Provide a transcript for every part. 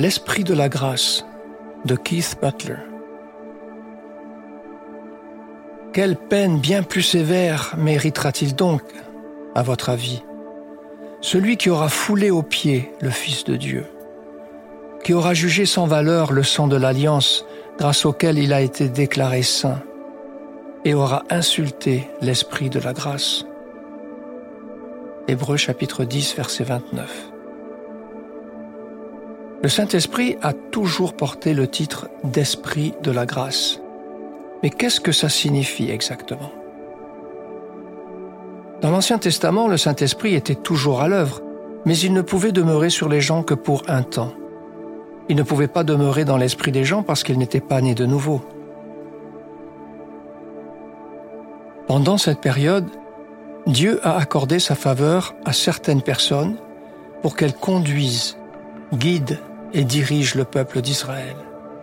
L'esprit de la grâce de Keith Butler. Quelle peine bien plus sévère méritera-t-il donc, à votre avis, celui qui aura foulé aux pieds le Fils de Dieu, qui aura jugé sans valeur le sang de l'alliance grâce auquel il a été déclaré saint, et aura insulté l'esprit de la grâce. Hébreux chapitre 10, verset 29. Le Saint-Esprit a toujours porté le titre d'Esprit de la grâce. Mais qu'est-ce que ça signifie exactement? Dans l'Ancien Testament, le Saint-Esprit était toujours à l'œuvre, mais il ne pouvait demeurer sur les gens que pour un temps. Il ne pouvait pas demeurer dans l'esprit des gens parce qu'ils n'étaient pas nés de nouveau. Pendant cette période, Dieu a accordé sa faveur à certaines personnes pour qu'elles conduisent, guident et dirigent le peuple d'Israël.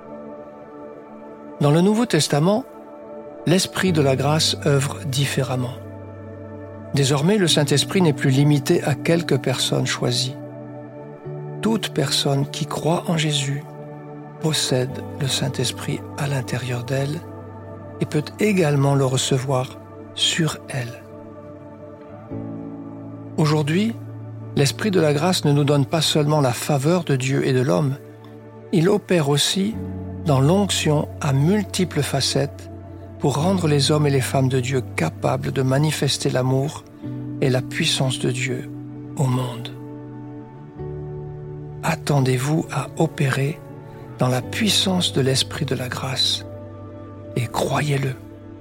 Dans le Nouveau Testament, l'Esprit de la grâce œuvre différemment. Désormais, le Saint-Esprit n'est plus limité à quelques personnes choisies. Toute personne qui croit en Jésus possède le Saint-Esprit à l'intérieur d'elle et peut également le recevoir sur elle. Aujourd'hui, l'Esprit de la grâce ne nous donne pas seulement la faveur de Dieu et de l'homme, il opère aussi dans l'onction à multiples facettes pour rendre les hommes et les femmes de Dieu capables de manifester l'amour et la puissance de Dieu au monde. Attendez-vous à opérer dans la puissance de l'Esprit de la grâce et croyez-le.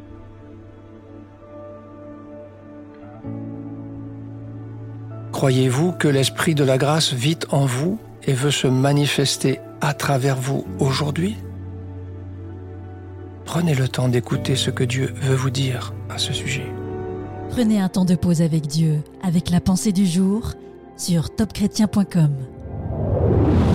Croyez-vous que l'Esprit de la grâce vit en vous et veut se manifester à travers vous aujourd'hui? Prenez le temps d'écouter ce que Dieu veut vous dire à ce sujet. Prenez un temps de pause avec Dieu, avec la pensée du jour, sur topchrétien.com.